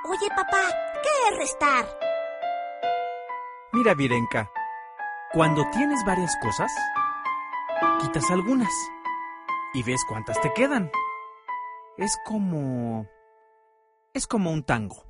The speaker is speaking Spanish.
Oye, papá, ¿qué es restar? Mira, Virenka, cuando tienes varias cosas, quitas algunas y ves cuántas te quedan. Es como un tango.